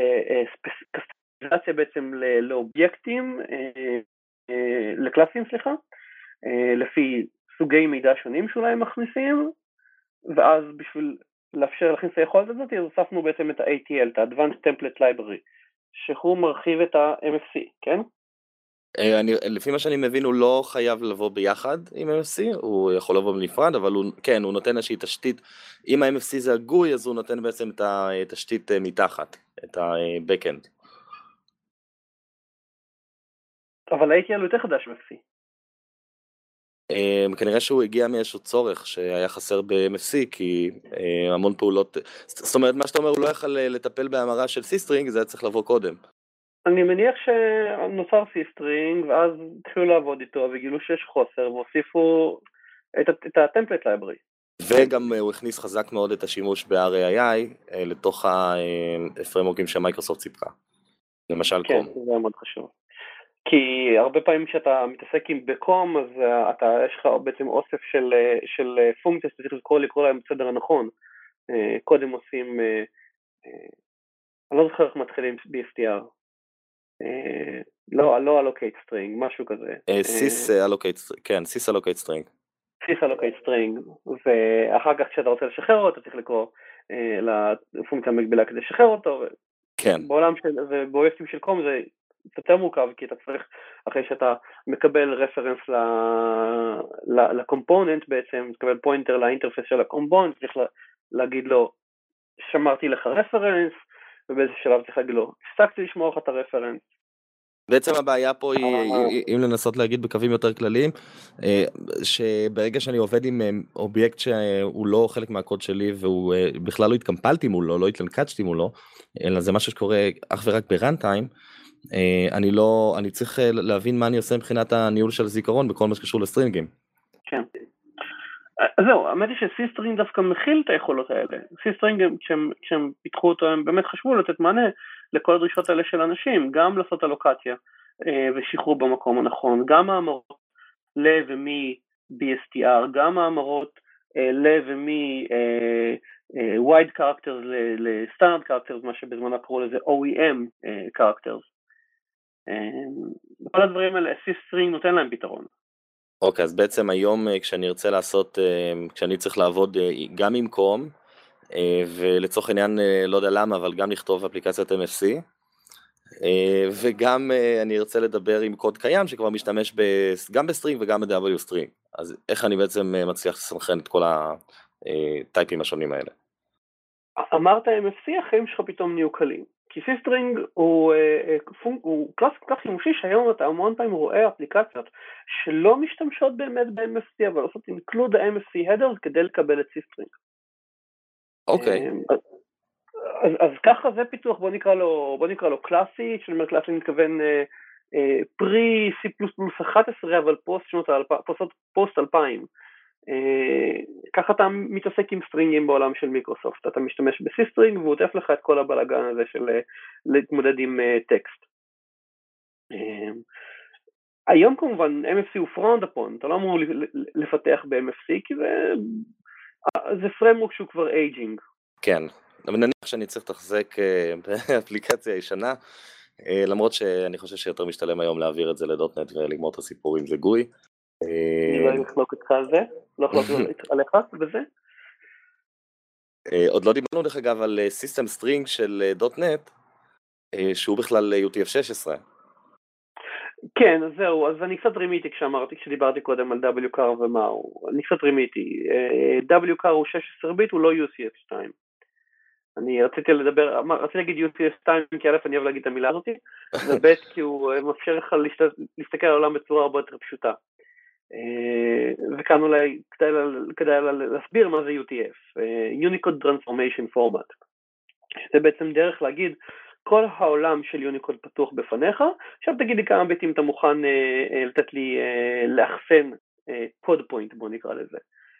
קסטומיזציה בעצם לאובייקטים, לקלאסים, סליחה, לפי סוגי מידע שונים שאולי הם מכניסים, ואז בשביל לאפשר להכניס את היכולת הזאת, אז הוספנו בעצם את ה-איי טי אל, את ה-Advanced Template Library, שהוא מרחיב את ה-אם אף סי, כן? אני, לפי מה שאני מבין, הוא לא חייב לבוא ביחד עם אם אף סי, הוא יכול לבוא בנפרד, אבל הוא, כן, הוא נותן איזושהי תשתית, אם ה-אם אף סי זה הגוי, אז הוא נותן בעצם את התשתית מתחת, את ה-Backend. אבל ה-איי טי אל הוא יותר חדש מ-אם אף סי. כנראה שהוא הגיע מאיזשהו צורך שהיה חסר ב-אם אף סי, כי המון פעולות, זאת אומרת, מה שאתה אומר, הוא לא יכול לטפל בהמרה של C string, זה היה צריך לבוא קודם. אני מניח שנוצר C string, ואז התחילו לעבוד איתו, וגילו שיש חוסר, והוסיפו את ה-Template Library. וגם הוא הכניס חזק מאוד את השימוש ב-אר איי איי לתוך הפרמורקים שמייקרוסופט סיפקה. למשל קום. כן, זה מאוד חשוב. כי הרבה פעמים כשאתה מתעסק עם בקום, אז אתה, יש לך בעצם אוסף של, של פונקציה שאתה צריך לקרוא, לקרוא להם בסדר הנכון. קודם עושים, אני לא זוכר איך מתחילים בי אס טי אר. לא, לא allocate string, משהו כזה. sys allocate string, כן, sys allocate string. sys allocate string, ואחר כך כשאתה רוצה לשחרר אותו, אתה צריך לקרוא לפונקציה המקבילה כדי לשחרר אותו. כן. בעולם של, ובאובייקטים של קום זה יותר מורכב, כי אתה צריך, אחרי שאתה מקבל רפרנס לקומפוננט בעצם, תקבל פוינטר לאינטרפס של הקומפוננט, צריך להגיד לו, שמרתי לך רפרנס, ובאיזה שלב צריך להגיד לו, הפסקתי לשמור לך את הרפרנס. בעצם הבעיה פה היא, אם לנסות להגיד בקווים יותר כלליים, שברגע שאני עובד עם אובייקט שהוא לא חלק מהקוד שלי, והוא בכלל לא התקמפלתי מולו, לא התלנקצ'תי מולו, אלא זה משהו שקורה אך ורק ברנטיים, אני לא, אני צריך להבין מה אני עושה מבחינת הניהול של זיכרון בכל מה שקשור לסטרינגים. כן. אז זהו, האמת היא ש-C-String דווקא מכיל את היכולות האלה. C-String, כשהם, כשהם פיתחו אותו, הם באמת חשבו לתת מענה לכל הדרישות האלה של אנשים, גם לעשות אלוקציה ושחרור במקום הנכון, גם מאמרות ל ומ-B S T R, גם מאמרות ל ומ-wide characters ל-standard characters, מה שבזמנו קראו לזה O E M characters. כל הדברים האלה, C-String נותן להם פתרון. אוקיי, אז בעצם היום כשאני ארצה לעשות, כשאני צריך לעבוד גם עם קום, ולצורך העניין, לא יודע למה, אבל גם לכתוב אפליקציית M F C, וגם אני ארצה לדבר עם קוד קיים שכבר משתמש גם בסטרינג וגם ב-W string. אז איך אני בעצם מצליח לסנכרן את כל הטייפים השונים האלה? אמרת M F C, החיים שלך פתאום נהיו קלים. כי C-String הוא, הוא קלאס כל כך שימושי שהיום אתה המון פעמים רואה אפליקציות שלא משתמשות באמת ב-M F C, אבל עושות include ה-M F C headers כדי לקבל את C-String. אוקיי. אז, אז, אז ככה זה פיתוח, בוא נקרא לו, בוא נקרא לו קלאסי, שאני אומר קלאסי מתכוון פרי C++ אחת עשרה, אבל פוסט שנות פוסט אלפיים. ככה אתה מתעסק עם סטרינגים בעולם של מיקרוסופט, אתה משתמש ב-C-String והוא עוטף לך את כל הבלגן הזה של להתמודד עם טקסט. היום כמובן M F C הוא frowned upon, אתה לא אמור לפתח ב-M F C כי זה, זה framework שהוא כבר aging. כן, אבל נניח שאני צריך לתחזק באפליקציה ישנה, למרות שאני חושב שיותר משתלם היום להעביר את זה לדוט-נט ולגמור את הסיפור עם זה גוי. אני לא אחלוק איתך על זה, לא אחלוק עליך בזה. עוד לא דיברנו דרך אגב על סיסטם סטרינג של דוט-נט, שהוא בכלל U T F שש עשרה. כן, אז זהו, אז אני קצת רימיתי כשאמרתי, כשדיברתי קודם על W car ומה הוא, אני קצת רימיתי. W car הוא שש עשרה ביט, הוא לא U C F שתיים. אני רציתי לדבר, רציתי להגיד U C F שתיים, כי א' אני אוהב להגיד את המילה הזאת, וב' כי הוא מאפשר לך להסתכל על העולם בצורה הרבה יותר פשוטה. וכאן אולי כדאי, כדאי להסביר מה זה U T F, Unicode Transformation Format. זה בעצם דרך להגיד, כל העולם של יוניקוד פתוח בפניך, עכשיו תגיד לי כמה ביטים אתה מוכן אה, לתת לי אה, לאחסן קוד פוינט, בוא נקרא לזה.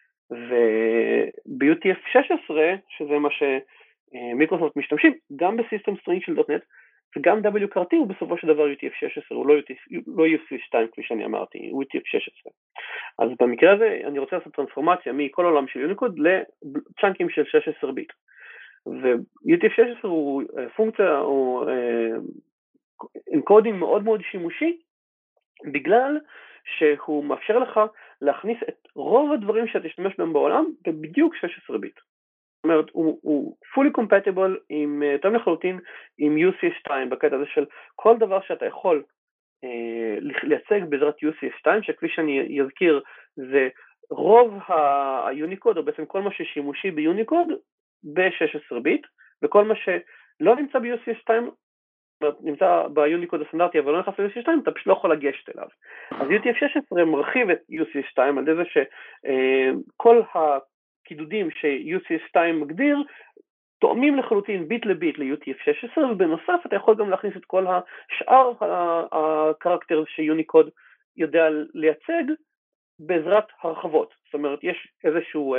וב-U T F שש עשרה, שזה מה שמיקרוסופט משתמשים, גם בסיסטם סטרינג של דוט נט, וגם W C R T הוא בסופו של דבר U T F שש עשרה, הוא לא, U T F, לא U C F שתיים כפי שאני אמרתי, הוא U T F שש עשרה. אז במקרה הזה אני רוצה לעשות טרנספורמציה מכל העולם של יוניקוד לצ'אנקים של שש עשרה ביט. ו-U T F שש עשרה הוא פונקציה, הוא אנקודינג מאוד מאוד שימושי, בגלל שהוא מאפשר לך להכניס את רוב הדברים שאתה תשתמש בהם בעולם, בבדיוק שש עשרה ביט. זאת אומרת, הוא, הוא fully compatible עם, יותר לחלוטין, עם U C F שתיים, בקטע הזה של כל דבר שאתה יכול אה, לייצג בעזרת U C F שתיים, שכפי שאני אזכיר, זה רוב היוניקוד, או בעצם כל מה ששימושי ביוניקוד, ב-שש עשרה ביט, וכל מה שלא נמצא ב-U C F שתיים, נמצא ביוניקוד הסטנדרטי, אבל לא נכנס ל-U C F שתיים, אתה פשוט לא יכול לגשת אליו. אז U T F שש עשרה מרחיב את U C F שתיים, על זה שכל הקידודים ש-U C F שתיים מגדיר, תואמים לחלוטין ביט לביט ל-U T F שש עשרה, ובנוסף אתה יכול גם להכניס את כל השאר הקרקטר שיוניקוד יודע לייצג, בעזרת הרחבות. זאת אומרת, יש איזשהו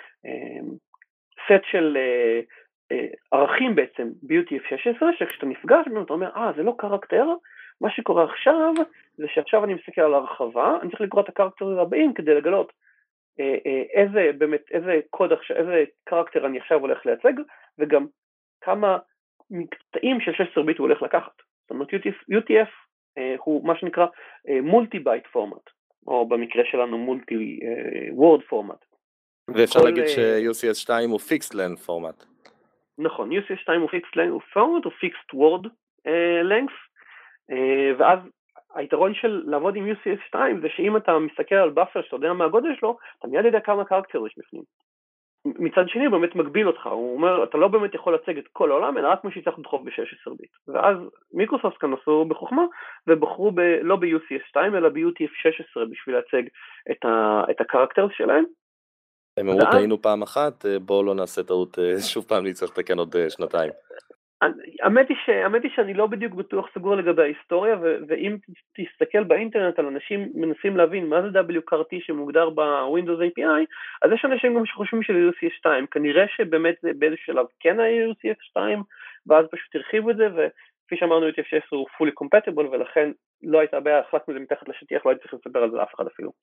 סט של ערכים בעצם ב-U T F שש עשרה, שכשאתה נפגש, אתה אומר, אה, זה לא קרקטר, מה שקורה עכשיו, זה שעכשיו אני מסתכל על הרחבה, אני צריך לקרוא את הקרקטרים הבאים כדי לגלות איזה, באמת, איזה קוד, איזה קרקטר אני עכשיו הולך לייצג, וגם כמה מקטעים של שש עשרה ביט הוא הולך לקחת. זאת אומרת, U T F הוא מה שנקרא multi-byte format, או במקרה שלנו multi-word format. ואפשר להגיד ש-U C S שתיים הוא fixed length format. נכון, U C S שתיים הוא fixed length format, הוא fixed word length, ואז היתרון של לעבוד עם U C S שתיים זה שאם אתה מסתכל על באפר שאתה יודע מה הגודל שלו, אתה מיד יודע כמה קרקטר יש בפנים. מצד שני הוא באמת מגביל אותך, הוא אומר אתה לא באמת יכול לצג את כל העולם אלא רק מי שיצטרך לדחוף ב-שש עשרה ביט, ואז מיקרוסופט כאן עשו בחוכמה ובחרו ב, לא ב-יו סי אס שתיים אלא ב-יו טי אף שש עשרה בשביל להצג את, ה, את הקרקטרס שלהם. הם אמרו טעינו פעם אחת, בואו לא נעשה טעות שוב פעם, נצטרך לתקן עוד שנתיים. האמת היא, ש... האמת היא שאני לא בדיוק בטוח סגור לגבי ההיסטוריה, ו... ואם תסתכל באינטרנט על אנשים מנסים להבין מה זה דאבליו קי אר טי שמוגדר ב-Windows איי פי איי, אז יש אנשים גם שחושבים שזה יו סי אס שתיים, כנראה שבאמת זה באיזשהו שלב כן היה יו סי אס שתיים, ואז פשוט הרחיבו את זה, וכפי שאמרנו יו טי אף שש עשרה הוא fully compatible, ולכן לא הייתה בעיה, החלטנו את זה מתחת לשטיח, לא הייתי צריך לספר על זה לאף אחד אפילו.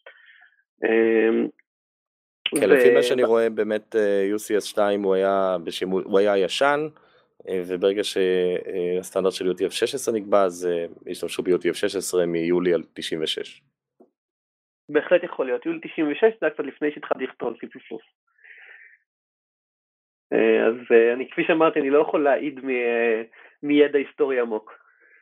כן, ו... לפי מה שאני רואה באמת יו סי אס שתיים הוא היה, בשימול... הוא היה ישן, וברגע שהסטנדרט של יו טי אף שש עשרה נקבע, אז השתמשו ב-יו טי אף שש עשרה מיולי על תשעים ושש. בהחלט יכול להיות, יולי תשעים ושש זה היה קצת לפני שהתחלתי לכתוב על סי פלוס פלוס. אז אני, כפי שאמרתי, אני לא יכול להעיד מידע היסטורי עמוק.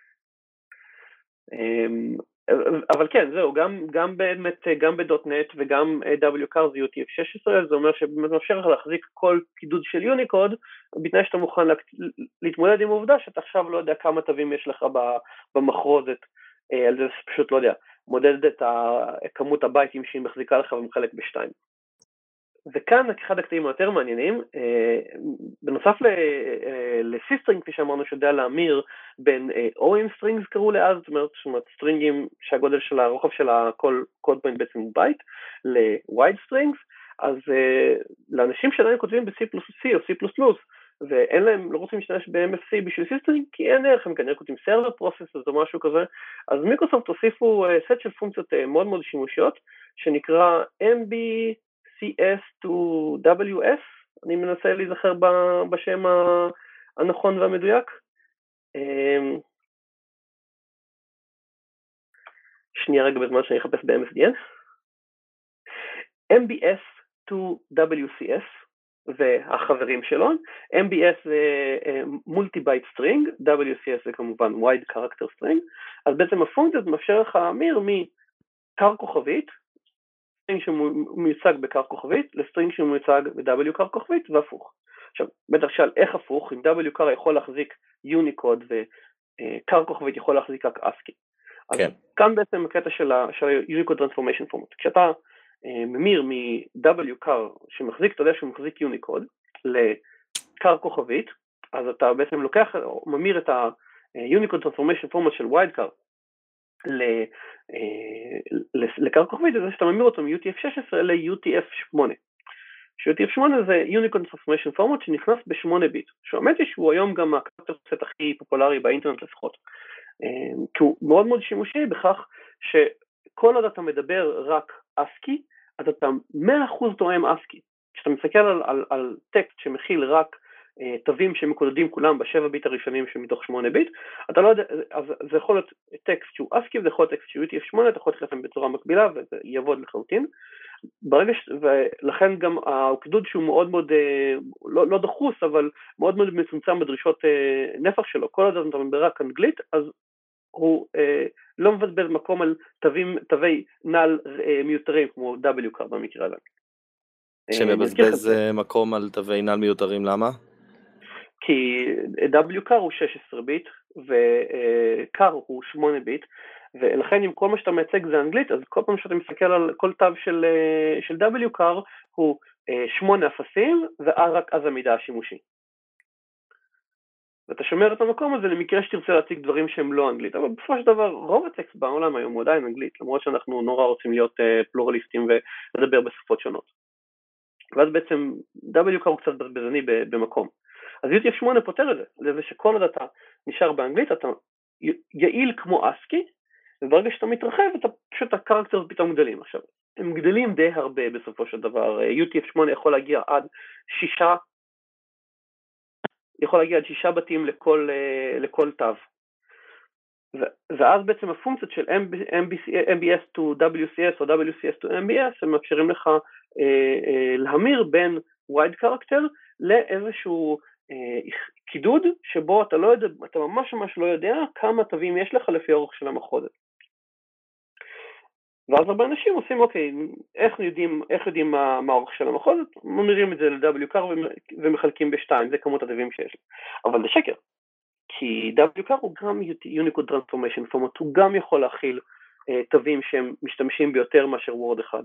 אבל כן, זהו, גם, גם באמת, גם ב-דוט נט וגם דאבליו קי אר זה יו טי אף שש עשרה, זה אומר שבאמת מאפשר לך להחזיק כל קידוד של יוניקוד, בתנאי שאתה מוכן לה, להתמודד עם העובדה שאתה עכשיו לא יודע כמה תווים יש לך במחרוזת, על זה פשוט לא יודע, מודד את כמות הבייטים שהיא מחזיקה לך ומחלק בשתיים. וכאן אחד הקטעים היותר מעניינים, בנוסף ל-C string, כפי שאמרנו שיודע להמיר בין או אם strings קראו לאז, זאת אומרת סטרינגים שהגודל של הרוחב של כל קוד פוינט בעצם הוא בייט, ל-wide strings, אז לאנשים שעדיין כותבים ב-C פלוס C או C פלוס פלוס, ואין להם, לא רוצים להשתמש ב-אם אף סי בשביל C string, כי אין ערך, הם כנראה כותבים server processes או משהו כזה, אז מיקרוסופט הוסיפו סט של פונקציות מאוד מאוד שימושיות, שנקרא אם בי סי אס to דאבליו אס, אני מנסה להיזכר בשם הנכון והמדויק. שנייה רגע בזמן שאני אחפש ב-אם אס די אן. אם בי אס to דאבליו סי אס והחברים שלו, אם בי אס זה multi-byte string, דאבליו סי אס זה כמובן wide character string, אז בעצם הפונקציה מאפשר לך להמיר מקר כוכבית, סטרינג שמיוצג בקר כוכבית, לסטרינג שמיוצג ב-W קר כוכבית, והפוך. עכשיו, בטח שאל איך הפוך, אם W קר יכול להחזיק יוניקוד, וקר כוכבית יכול להחזיק רק אסקי. כן. אז כאן בעצם הקטע של ה-Unicode Transformation Format. כשאתה ממיר מ-W קר שמחזיק, אתה יודע שהוא מחזיק יוניקוד, לקר כוכבית, אז אתה בעצם לוקח, ממיר את ה-Unicode Transformation Format של wide קר, לקר כוכבית, זה שאתה ממיר אותו מ-יו טי אף שש עשרה ל-יו טי אף שמונה. ש-יו טי אף שמונה זה Unicode Transformation Format שנכנס ב-שמונה ביט, שהאמת היא שהוא היום גם הקרקטר הכי פופולרי באינטרנט לפחות, כי הוא מאוד מאוד שימושי בכך שכל עוד אתה מדבר רק אסקי, אז אתה מאה אחוז תואם אסקי. כשאתה מסתכל על, על, על טקסט שמכיל רק תווים שמקודדים כולם בשבע ביט הראשונים שמתוך שמונה ביט, אתה לא יודע, אז זה יכול להיות טקסט שהוא אסקי, וזה יכול להיות טקסט שהוא יו טי אף שמונה, אתה יכול לתת להם בצורה מקבילה, וזה יעבוד לחלוטין. ברגע ש... ולכן גם הקידוד שהוא מאוד מאוד, לא, לא דחוס, אבל מאוד מאוד מצומצם בדרישות נפח שלו, כל עוד אתה מדבר רק אנגלית, אז הוא לא מבזבז מקום על תווים, תווי נעל מיותרים, כמו W קר במקרה הזה. שמבזבז מקום על תווי נעל מיותרים, למה? כי W קר הוא שש עשרה ביט, וקר הוא שמונה ביט, ולכן אם כל מה שאתה מייצג זה אנגלית, אז כל פעם שאתה מסתכל על כל תו של, של W קר, הוא שמונה אפסים, ורק אז המידע השימושי. ואתה שומר את המקום הזה למקרה שתרצה להציג דברים שהם לא אנגלית, אבל בסופו של דבר רוב הטקסט בעולם היום הוא עדיין אנגלית, למרות שאנחנו נורא רוצים להיות פלורליסטים ולדבר בשפות שונות. ואז בעצם W קר הוא קצת בזבזני במקום. אז יו טי אף שמונה פותר את זה, זה שכל עוד אתה נשאר באנגלית, אתה יעיל כמו אסקי, וברגע שאתה מתרחב, אתה פשוט הקרקטרס פתאום גדלים. עכשיו, הם גדלים די הרבה בסופו של דבר, יו טי אף שמונה יכול להגיע עד שישה, יכול להגיע עד שישה בתים לכל, לכל תו. ואז בעצם הפונקציות של אם בי אס to דאבליו סי אס או דאבליו סי אס to אם בי אס, הם מאפשרים לך להמיר בין wide character לאיזשהו קידוד שבו אתה לא יודע, אתה ממש ממש לא יודע כמה תווים יש לך לפי האורך של המחוזת. ואז הרבה אנשים עושים, אוקיי, איך יודעים, איך יודעים מה, מה האורך של המחוז? ממירים את זה ל-W car ומחלקים בשתיים, זה כמות התווים שיש. אבל זה שקר, כי W car הוא גם Unicode Transformation Format, הוא גם יכול להכיל אה, תווים שהם משתמשים ביותר מאשר וורד אחד.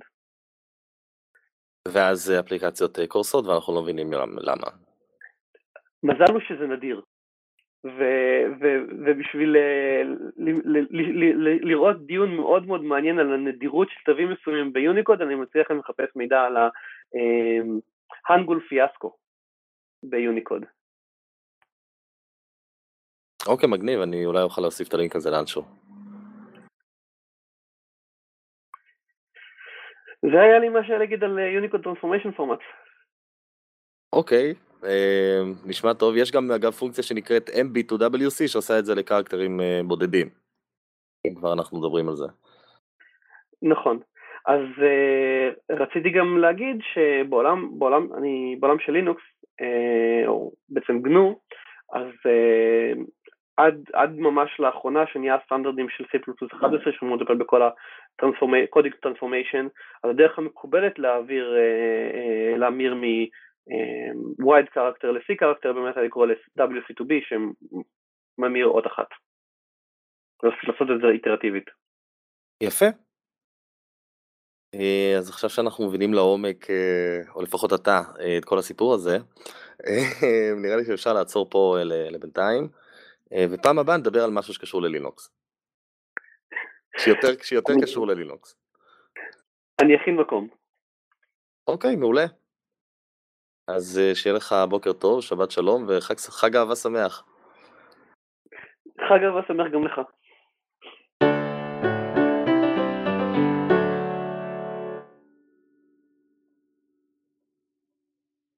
ואז אפליקציות קורסות ואנחנו לא מבינים למה. מזל הוא שזה נדיר. ו- ו- ובשביל ל- ל- ל- ל- לראות דיון מאוד מאוד מעניין על הנדירות של תווים מסוימים ביוניקוד, אני מציע לכם לחפש מידע על ההנגול פיאסקו ביוניקוד. אוקיי, מגניב, אני אולי אוכל להוסיף את הלינק הזה לאנשהו. זה היה לי מה שהיה להגיד על יוניקוד טרנספורמיישן פורמט. אוקיי, אה, נשמע טוב. יש גם אגב פונקציה שנקראת אם בי טו דאבליו סי שעושה את זה לקרקטרים אה, בודדים. כבר אנחנו מדברים על זה. נכון. אז uh, רציתי גם להגיד שבעולם בעולם, אני, בעולם של לינוקס, uh, או בעצם גנו, אז uh, עד, עד ממש לאחרונה שנהיה הסטנדרדים של C++ אחת עשרה שהוא מדבר בכל ה-coding transformation, אז הדרך המקובלת להעביר, uh, uh, להמיר מ-wide character ל-C character באמת לקרוא ל-דאבליו סי טו בי שממיר עוד אחת. לעשות את זה איטרטיבית. יפה. אז עכשיו שאנחנו מבינים לעומק, או לפחות אתה, את כל הסיפור הזה, נראה לי שאפשר לעצור פה לבינתיים, ופעם הבאה נדבר על משהו שקשור ללינוקס. שיותר, שיותר קשור ללינוקס. אני אכין מקום. אוקיי, מעולה. אז שיהיה לך בוקר טוב, שבת שלום, וחג אהבה שמח. חג אהבה שמח גם לך.